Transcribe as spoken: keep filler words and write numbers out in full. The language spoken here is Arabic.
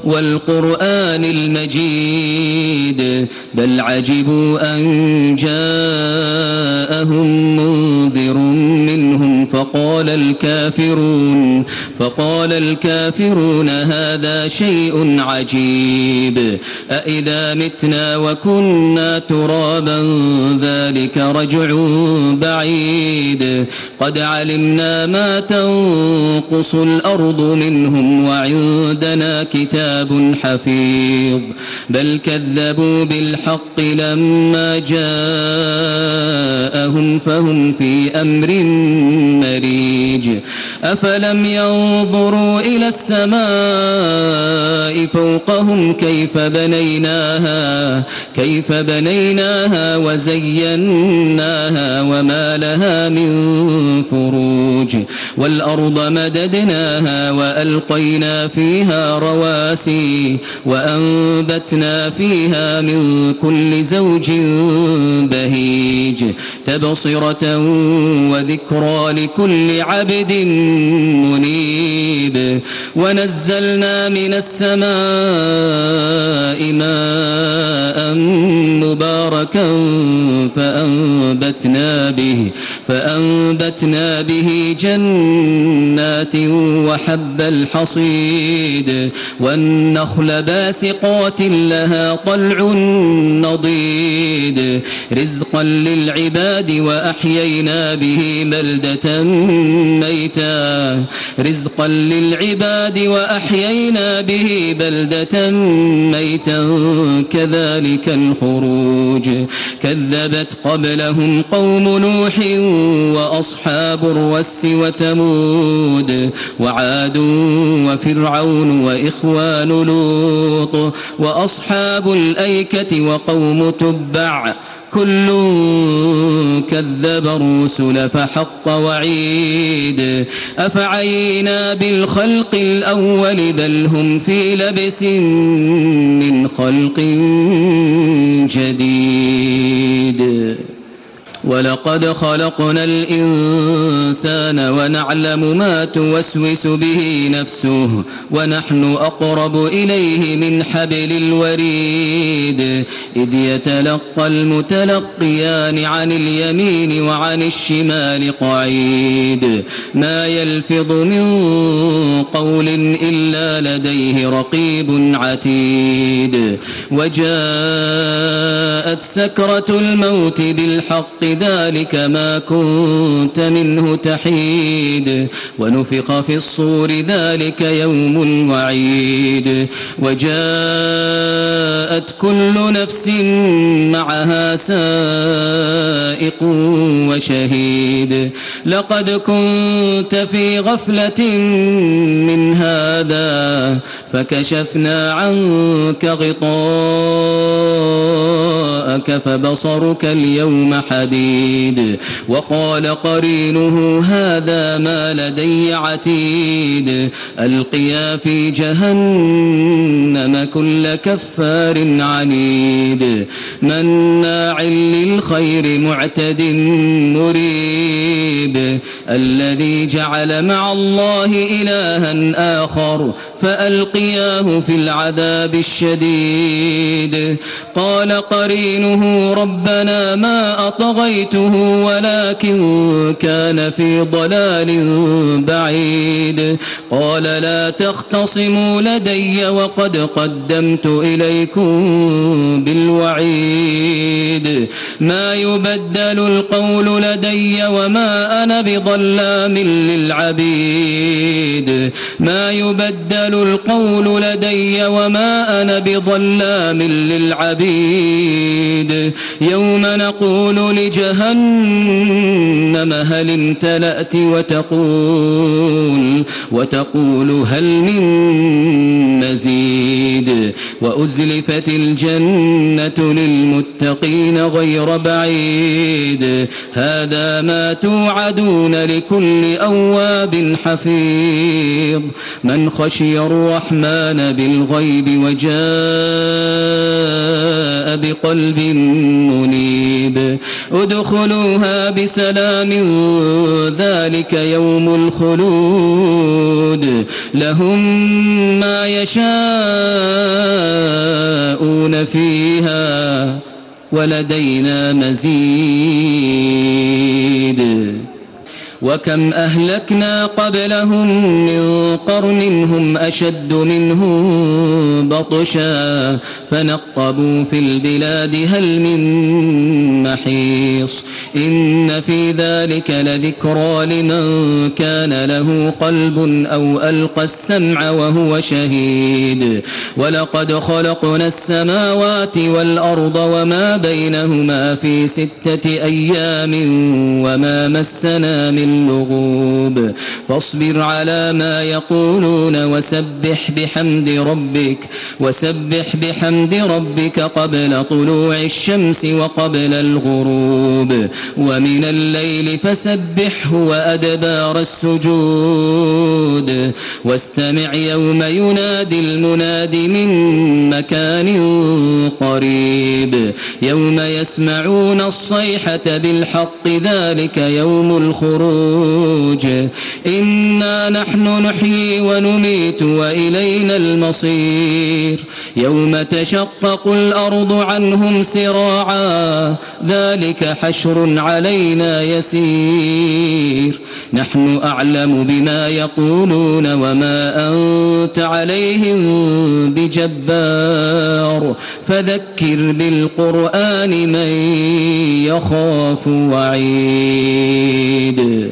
والقرآن المجيد بل عجبوا أن جاءهم منذر منهم فقال الكافرون فقال الكافرون هذا شيء عجيب أإذا متنا وكنا ترابا ذلك رجع بعيد قد علمنا ما تنقص الأرض منهم وعندنا كتاب حفيظ بل كذبوا بالحق لما جاءهم فهم في أمر مريج أفلم ينظروا إلى السماء فوقهم كيف بنيناها كيف بنيناها وزيناها وما لها من فروج والأرض مددناها وألقينا فيها رواسي وأنبتنا فيها من كل زوج بهيج تبصرة وذكرى لكل عبد منيب ونزلنا من السماء ماء مباركا فأنبتنا به فأنبتنا به جنات وحب الحصيد والنخل باسقات لها طلع نضيد رزقا للعباد وأحيينا به بلدة ميتا رزقا للعباد وأحيينا به بلدة ميتا كذلك الخروج كذبت قبلهم قوم نوح وأصحاب الرس وثمود وعاد وفرعون وإخوان لوط وأصحاب الأيكة وقوم تبع كل كذب الرسل فحق وعيد أفعينا بالخلق الأول بل هم في لبس من خلق جديد ولقد خلقنا الإنسان ونعلم ما توسوس به نفسه ونحن أقرب إليه من حبل الوريد إذ يتلقى المتلقيان عن اليمين وعن الشمال قعيد ما يلفظ من قول إلا لديه رقيب عتيد وجاءت سكرة الموت بالحق ذلك ما كنت منه تحيد ونفخ في الصور ذلك يوم الوعيد وجاءت كل نفس معها سائق وشهيد لقد كنت في غفلة من هذا فكشفنا عنك غطاءك فبصرك اليوم حديد وقال قرينه هذا ما لدي عتيد ألقيا في جهنم كل كفار عنيد مناع للخير معتد مريب الذي جعل مع الله إلها آخر فألقياه في العذاب الشديد قال قرينه ربنا ما أطغيته ولكن كان في ضلال بعيد قال لا تختصموا لدي وقد قدمت إليكم بالوعيد ما يبدل القول لدي وما أنا بظلام للعبيد ما يبدل القول لدي وما أنا بظلام للعبيد يوم نقول لجهنم هل امتلأت وتقول وتقول هل من مزيد وأزلفت الجنة للمتقين غير بعيد هذا ما توعدون لكل أواب حفيظ من خشي الرحمن بالغيب وجاء بقلب منيب ادخلوها بسلام ذلك يوم الخلود الخلود لهم ما يشاءون فيها ولدينا مزيد وكم أهلكنا قبلهم من قرن هم أشد منهم بطشا فنقبوا في البلاد هل من محيص إن في ذلك لذكرى لمن كان له قلب أو ألقى السمع وهو شهيد ولقد خلقنا السماوات والأرض وما بينهما في ستة أيام وما مسنا من لغوب فاصبر على ما يقولون وسبح بحمد ربك وسبح بحمد ربك قبل طلوع الشمس وقبل الغروب ومن الليل فسبحه وأدبار السجود واستمع يوم ينادي المناد من مكان قريب يوم يسمعون الصيحة بالحق ذلك يوم الخروج إنا نحن نحيي ونميت وإلينا المصير يوم تشقق الأرض عنهم سراعا ذلك حشر علينا يسير نحن أعلم بما يقولون وما أنت عليهم بجبار فذكر بالقرآن من يخاف وعيد